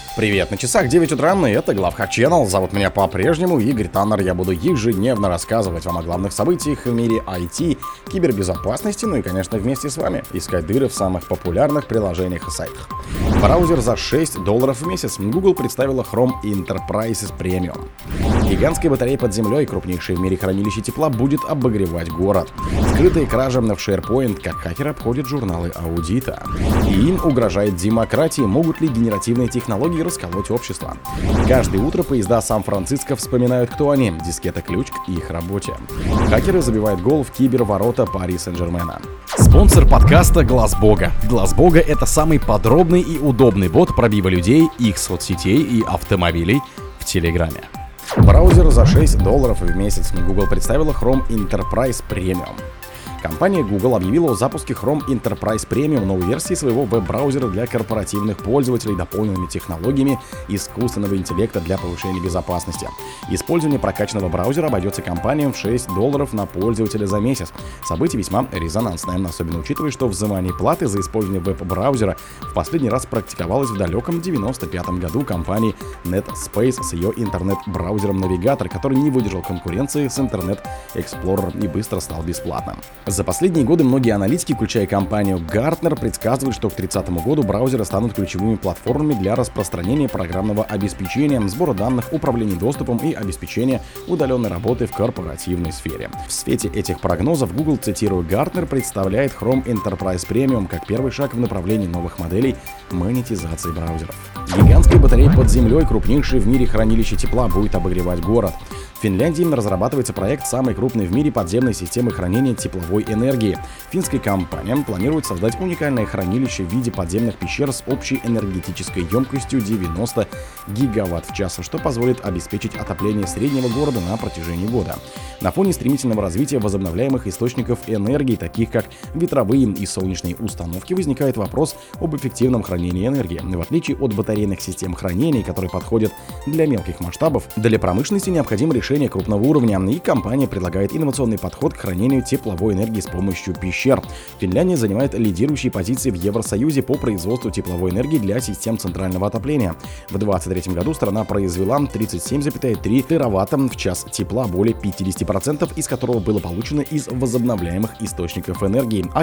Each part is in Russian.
Привет, на часах 9 утра, и это Главхак Channel. Зовут меня по-прежнему Игорь Таннер. Я буду ежедневно рассказывать вам о главных событиях в мире IT, кибербезопасности, ну и, конечно, вместе с вами искать дыры в самых популярных приложениях и сайтах. Браузер за $6 в месяц. Google представила Chrome Enterprise Premium. Гигантская батарея под землей, крупнейшее в мире хранилище тепла, будет обогревать город. Скрытые кражи в SharePoint, как хакеры обходят журналы аудита. И им угрожает демократии. Могут ли генеративные технологии расколоть общество? Каждое утро поезда Сан-Франциско вспоминают, кто они. Дискета-ключ к их работе. Хакеры забивают гол в киберворота Пари Сен-Жермена. Спонсор подкаста Глаз Бога. Глаз Бога — это самый подробный и удобный бот пробива людей, их соцсетей и автомобилей в Телеграме. Браузер за $6 в месяц. Google представила Chrome Enterprise Premium. Компания Google объявила о запуске Chrome Enterprise Premium, новой версии своего веб-браузера для корпоративных пользователей, дополненными технологиями искусственного интеллекта для повышения безопасности. Использование прокачанного браузера обойдется компаниям в $6 на пользователя за месяц. Событие весьма резонансное, особенно учитывая, что взимание платы за использование веб-браузера в последний раз практиковалось в далеком 1995 году компанией NetSpace с ее интернет-браузером Navigator, который не выдержал конкуренции с Internet Explorer и быстро стал бесплатным. За последние годы многие аналитики, включая компанию Gartner, предсказывают, что к 2030 году браузеры станут ключевыми платформами для распространения программного обеспечения, сбора данных, управления доступом и обеспечения удаленной работы в корпоративной сфере. В свете этих прогнозов Google, цитирую Gartner, представляет Chrome Enterprise Premium как первый шаг в направлении новых моделей монетизации браузеров. Гигантская батарея под землей, крупнейшее в мире хранилище тепла, будет обогревать город. В Финляндии разрабатывается проект самой крупной в мире подземной системы хранения тепловой энергии. Финская компания планирует создать уникальное хранилище в виде подземных пещер с общей энергетической емкостью 90 гигаватт в час, что позволит обеспечить отопление среднего города на протяжении года. На фоне стремительного развития возобновляемых источников энергии, таких как ветровые и солнечные установки, возникает вопрос об эффективном хранении энергии. В отличие от батарейных систем хранения, которые подходят для мелких масштабов, для промышленности необходимо решение крупного уровня, и компания предлагает инновационный подход к хранению тепловой энергии с помощью пещер. Финляндия занимает лидирующие позиции в Евросоюзе по производству тепловой энергии для систем центрального отопления. В 2023 году страна произвела 37,3 тераватта в час тепла, более 50% из которого было получено из возобновляемых источников энергии, а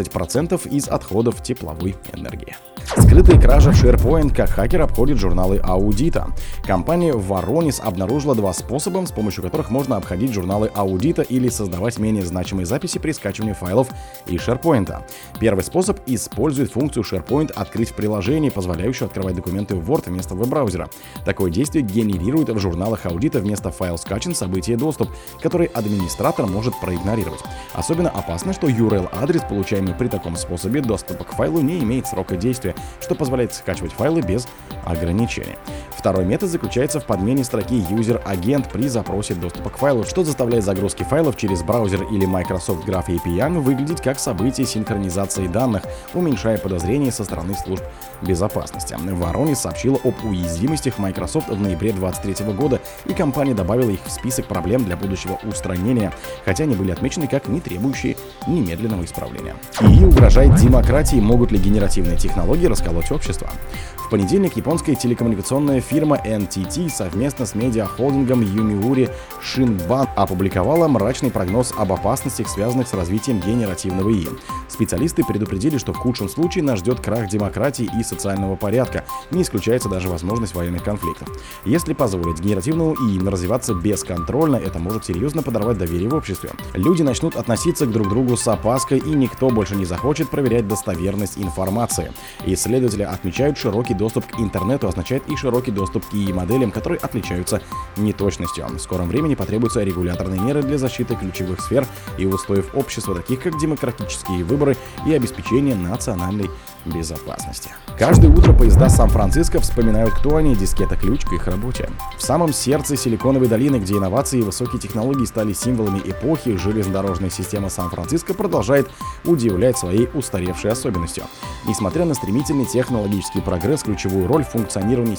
14% из отходов тепловой энергии. Скрытые кражи в SharePoint, как хакер обходит журналы аудита. Компания Varonis обнаружила два способа, с помощью которых можно обходить журналы аудита или создавать менее значимые записи при скачивании файлов из SharePoint. Первый способ использует функцию SharePoint «Открыть в приложении», позволяющую открывать документы в Word вместо веб-браузера. Такое действие генерирует в журналах аудита вместо «Файл скачан» событие «Доступ», который администратор может проигнорировать. Особенно опасно, что URL-адрес, получаемый при таком способе доступа к файлу, не имеет срока действия, что позволяет скачивать файлы без ограничений. Второй метод заключается в подмене строки user-агент при запросе доступа к файлу, что заставляет загрузки файлов через браузер или Microsoft Graph API выглядеть как событие синхронизации данных, уменьшая подозрения со стороны служб безопасности. Varonis сообщила об уязвимостях Microsoft в ноябре 2023 года, и компания добавила их в список проблем для будущего устранения, хотя они были отмечены как не требующие немедленного исправления. И угрожает демократии. Могут ли генеративные технологии расколоть общество? В понедельник японская телекоммуникационная фирма NTT совместно с медиахолдингом Yomiuri Shimbun опубликовала мрачный прогноз об опасностях, связанных с развитием генеративного ИИ. Специалисты предупредили, что в худшем случае нас ждет крах демократии и социального порядка, не исключается даже возможность военных конфликтов. Если позволить генеративному ИИ развиваться бесконтрольно, это может серьезно подорвать доверие в обществе. Люди начнут относиться к друг другу с опаской, и никто больше не захочет проверять достоверность информации. Исследователи отмечают, широкий доступ к интернету означает и широкий доступ к ИИ-моделям, которые отличаются неточностью. В скором времени потребуются регуляторные меры для защиты ключевых сфер и устоев общества, таких как демократические выборы и обеспечение национальной безопасности. Каждое утро поезда Сан-Франциско вспоминают, кто они, дискета-ключ к их работе. В самом сердце Силиконовой долины, где инновации и высокие технологии стали символами эпохи, железнодорожная система Сан-Франциско продолжает удивлять своей устаревшей особенностью. Несмотря на стремительный технологический прогресс, ключевую роль в функционировании систем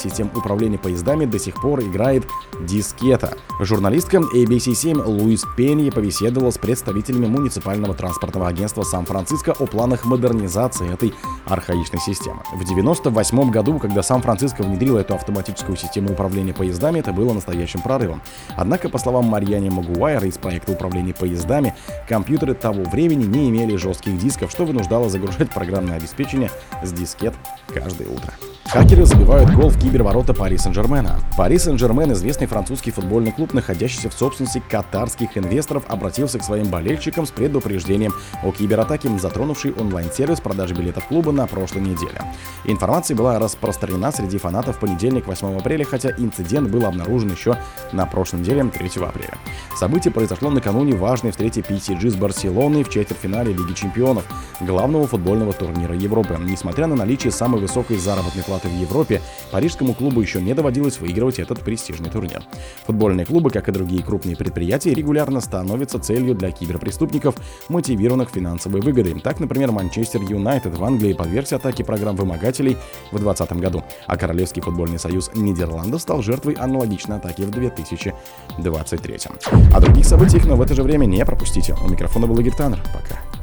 управления поездами до сих пор играет дискета. Журналистка ABC7 Луис Пенни побеседовала с представителями муниципального транспортного агентства Сан-Франциско о планах модернизации этой архаичной системы. В 1998 году, когда Сан-Франциско внедрил эту автоматическую систему управления поездами, это было настоящим прорывом. Однако, по словам Марьяны Магуайр из проекта управления поездами, компьютеры того времени не имели жестких дисков, что вынуждало загружать программное обеспечение с дискет каждое утро. Хакеры забивают гол в киберворота Пари Сен-Жермена. Пари Сен-Жермен, известный французский футбольный клуб, находящийся в собственности катарских инвесторов, обратился к своим болельщикам с предупреждением о кибератаке, затронувшей онлайн-сервис продажи билетов клуба на прошлой неделе. Информация была распространена среди фанатов в понедельник, 8 апреля, хотя инцидент был обнаружен еще на прошлой неделе, 3 апреля. Событие произошло накануне важной встречи PSG с Барселоной в четвертьфинале Лиги Чемпионов, главного футбольного турнира Европы. Несмотря на наличие самой высокой заработной платы в Европе, парижскому клубу еще не доводилось выигрывать этот престижный турнир. Футбольные клубы, как и другие крупные предприятия, регулярно становятся целью для киберпреступников, мотивированных финансовой выгодой. Так, например, Манчестер Юнайтед в Англии подвергся атаке программ вымогателей в 2020 году, а Королевский футбольный союз Нидерландов стал жертвой аналогичной атаки в 2023. О других событиях, но в это же время не пропустите. У микрофона был Игорь Таннер. Пока.